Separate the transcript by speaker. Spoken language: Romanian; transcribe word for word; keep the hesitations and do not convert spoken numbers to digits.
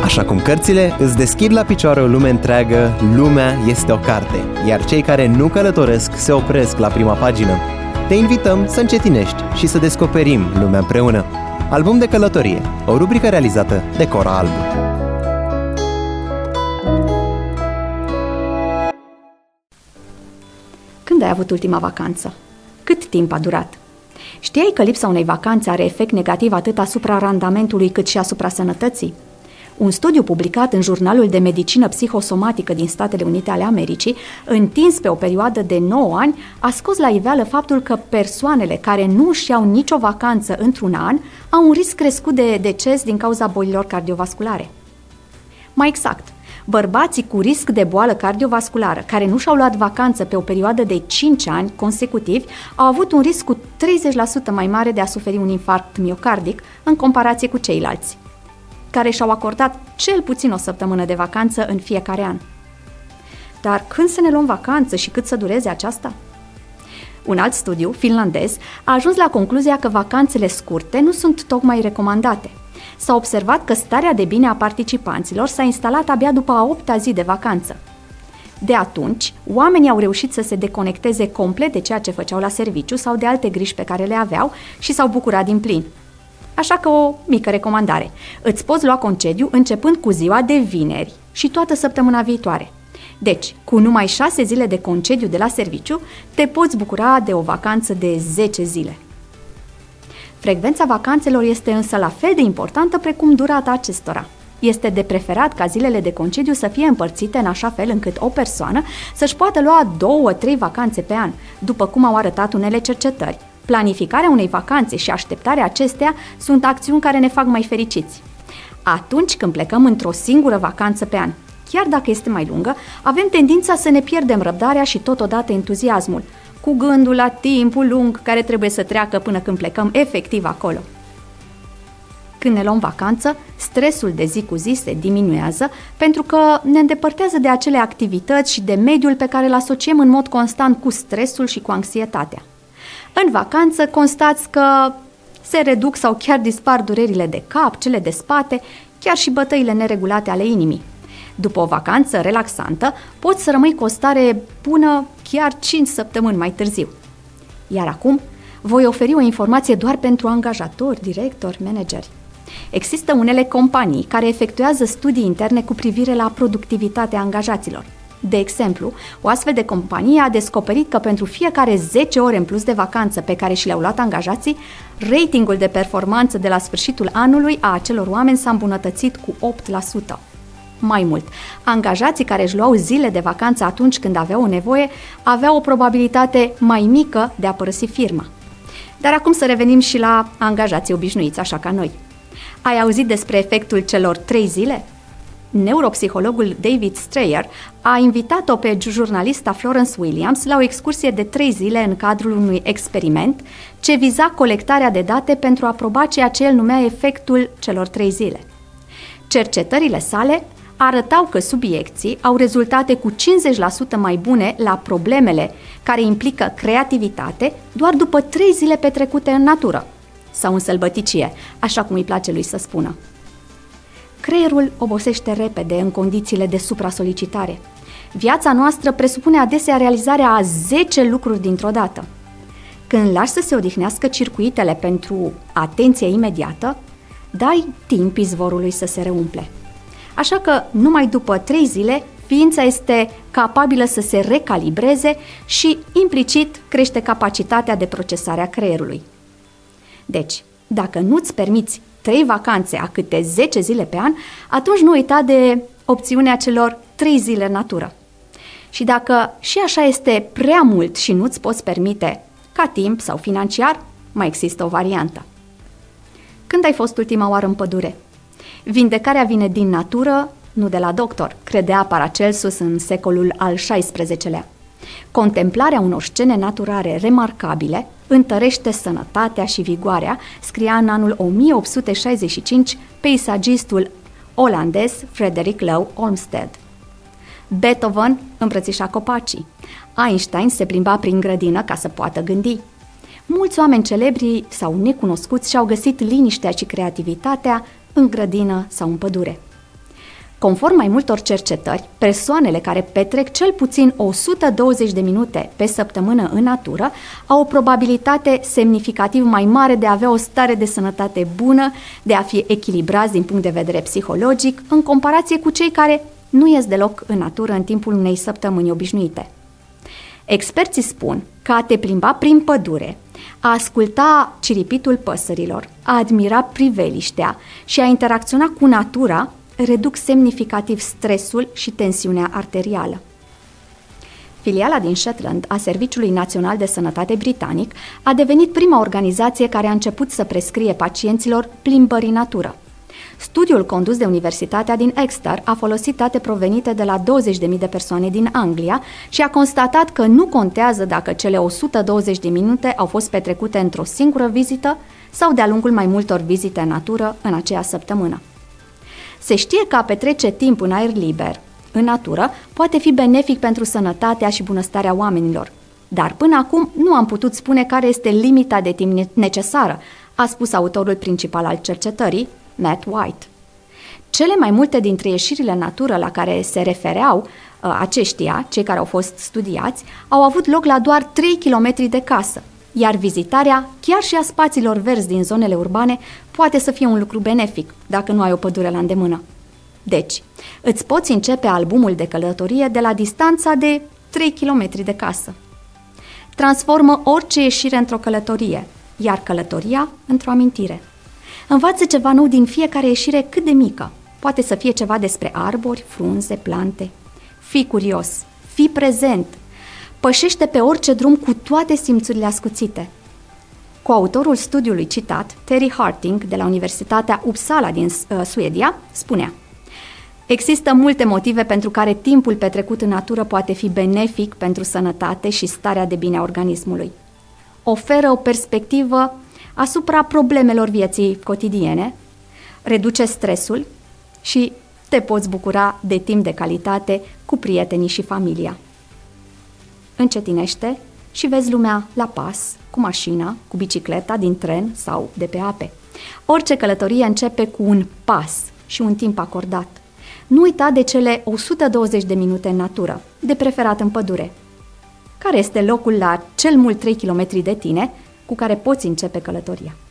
Speaker 1: Așa cum cărțile îți deschid la picioare o lume întreagă, lumea este o carte, iar cei care nu călătoresc se opresc la prima pagină. Te invităm să încetinești și să descoperim lumea împreună. Album de călătorie, o rubrică realizată de Cora Albu.
Speaker 2: Când ai avut ultima vacanță? Cât timp a durat? Știai că lipsa unei vacanțe are efect negativ atât asupra randamentului cât și asupra sănătății? Un studiu publicat în Jurnalul de Medicină Psihosomatică din Statele Unite ale Americii, întins pe o perioadă de nouă ani, a scos la iveală faptul că persoanele care nu își iau nicio vacanță într-un an au un risc crescut de deces din cauza bolilor cardiovasculare. Mai exact, bărbații cu risc de boală cardiovasculară care nu și-au luat vacanță pe o perioadă de cinci ani consecutivi au avut un risc cu treizeci la sută mai mare de a suferi un infarct miocardic în comparație cu ceilalți, care și-au acordat cel puțin o săptămână de vacanță în fiecare an. Dar când să ne luăm vacanță și cât să dureze aceasta? Un alt studiu, finlandez, a ajuns la concluzia că vacanțele scurte nu sunt tocmai recomandate. S-a observat că starea de bine a participanților s-a instalat abia după a opta zi de vacanță. De atunci, oamenii au reușit să se deconecteze complet de ceea ce făceau la serviciu sau de alte griji pe care le aveau și s-au bucurat din plin. Așa că o mică recomandare. Îți poți lua concediu începând cu ziua de vineri și toată săptămâna viitoare. Deci, cu numai șase zile de concediu de la serviciu, te poți bucura de o vacanță de zece zile. Frecvența vacanțelor este însă la fel de importantă precum durata acestora. Este de preferat ca zilele de concediu să fie împărțite în așa fel încât o persoană să-și poată lua două, trei vacanțe pe an, după cum au arătat unele cercetări. Planificarea unei vacanțe și așteptarea acesteia sunt acțiuni care ne fac mai fericiți. Atunci când plecăm într-o singură vacanță pe an, chiar dacă este mai lungă, avem tendința să ne pierdem răbdarea și totodată entuziasmul, cu gândul la timpul lung care trebuie să treacă până când plecăm efectiv acolo. Când ne luăm vacanță, stresul de zi cu zi se diminuează pentru că ne îndepărtează de acele activități și de mediul pe care îl asociem în mod constant cu stresul și cu anxietatea. În vacanță constați că se reduc sau chiar dispar durerile de cap, cele de spate, chiar și bătăile neregulate ale inimii. După o vacanță relaxantă, poți să rămâi cu o stare bună chiar cinci săptămâni mai târziu. Iar acum, voi oferi o informație doar pentru angajatori, directori, manageri. Există unele companii care efectuează studii interne cu privire la productivitatea angajaților. De exemplu, o astfel de companie a descoperit că pentru fiecare zece ore în plus de vacanță pe care și le-au luat angajații, ratingul de performanță de la sfârșitul anului a acelor oameni s-a îmbunătățit cu opt la sută. Mai mult, angajații care își luau zile de vacanță atunci când aveau o nevoie aveau o probabilitate mai mică de a părăsi firma. Dar acum să revenim și la angajații obișnuiți, așa ca noi. Ai auzit despre efectul celor trei zile? Neuropsihologul David Strayer a invitat-o pe jurnalista Florence Williams la o excursie de trei zile în cadrul unui experiment ce viza colectarea de date pentru a proba ceea ce el numea efectul celor trei zile. Cercetările sale arătau că subiecții au rezultate cu cincizeci la sută mai bune la problemele care implică creativitate doar după trei zile petrecute în natură sau în sălbăticie, așa cum îi place lui să spună. Creierul obosește repede în condițiile de supra-solicitare. Viața noastră presupune adesea realizarea a zece lucruri dintr-o dată. Când lași să se odihnească circuitele pentru atenție imediată, dai timp izvorului să se reumple. Așa că, numai după trei zile, ființa este capabilă să se recalibreze și, implicit, crește capacitatea de procesare a creierului. Deci, dacă nu-ți permiți trei vacanțe a câte zece zile pe an, atunci nu uita de opțiunea celor trei zile în natură. Și dacă și așa este prea mult și nu-ți poți permite ca timp sau financiar, mai există o variantă. Când ai fost ultima oară în pădure? Vindecarea vine din natură, nu de la doctor, credea Paracelsus în secolul al șaisprezecelea. Contemplarea unor scene naturale remarcabile întărește sănătatea și vigoarea, scria în anul o mie opt sute șaizeci și cinci peisagistul olandez Frederick Law Olmsted. Beethoven îmbrățișa copacii. Einstein se plimba prin grădină ca să poată gândi. Mulți oameni celebri sau necunoscuți și-au găsit liniștea și creativitatea în grădină sau în pădure. Conform mai multor cercetări, persoanele care petrec cel puțin o sută douăzeci de minute pe săptămână în natură au o probabilitate semnificativ mai mare de a avea o stare de sănătate bună, de a fi echilibrați din punct de vedere psihologic, în comparație cu cei care nu ies deloc în natură în timpul unei săptămâni obișnuite. Experții spun că a te plimba prin pădure, a asculta ciripitul păsărilor, a admira priveliștea și a interacționa cu natura reduc semnificativ stresul și tensiunea arterială. Filiala din Shetland a Serviciului Național de Sănătate britanic a devenit prima organizație care a început să prescrie pacienților plimbări în natură. Studiul condus de Universitatea din Exeter a folosit date provenite de la douăzeci de mii de persoane din Anglia și a constatat că nu contează dacă cele o sută douăzeci de minute au fost petrecute într-o singură vizită sau de-a lungul mai multor vizite în natură în aceea săptămână. Se știe că a petrece timp în aer liber, în natură, poate fi benefic pentru sănătatea și bunăstarea oamenilor. Dar până acum nu am putut spune care este limita de timp necesară, a spus autorul principal al cercetării, Matt White. Cele mai multe dintre ieșirile în natură la care se refereau uh, aceștia, cei care au fost studiați, au avut loc la doar trei kilometri de casă, iar vizitarea chiar și a spațiilor verzi din zonele urbane poate să fie un lucru benefic dacă nu ai o pădure la îndemână. Deci, îți poți începe albumul de călătorie de la distanța de trei kilometri de casă. Transformă orice ieșire într-o călătorie, iar călătoria într-o amintire. Învață ceva nou din fiecare ieșire cât de mică. Poate să fie ceva despre arbori, frunze, plante. Fii curios, fii prezent. Pășește pe orice drum cu toate simțurile ascuțite. Coautorul studiului citat, Terry Harting, de la Universitatea Uppsala din uh, Suedia, spunea: există multe motive pentru care timpul petrecut în natură poate fi benefic pentru sănătate și starea de bine a organismului. Oferă o perspectivă asupra problemelor vieții cotidiene, reduce stresul și te poți bucura de timp de calitate cu prietenii și familia. Încetinește și vezi lumea la pas, cu mașina, cu bicicleta, din tren sau de pe ape. Orice călătorie începe cu un pas și un timp acordat. Nu uita de cele o sută douăzeci de minute în natură, de preferat în pădure. Care este locul la cel mult trei kilometri de tine cu care poți începe călătoria?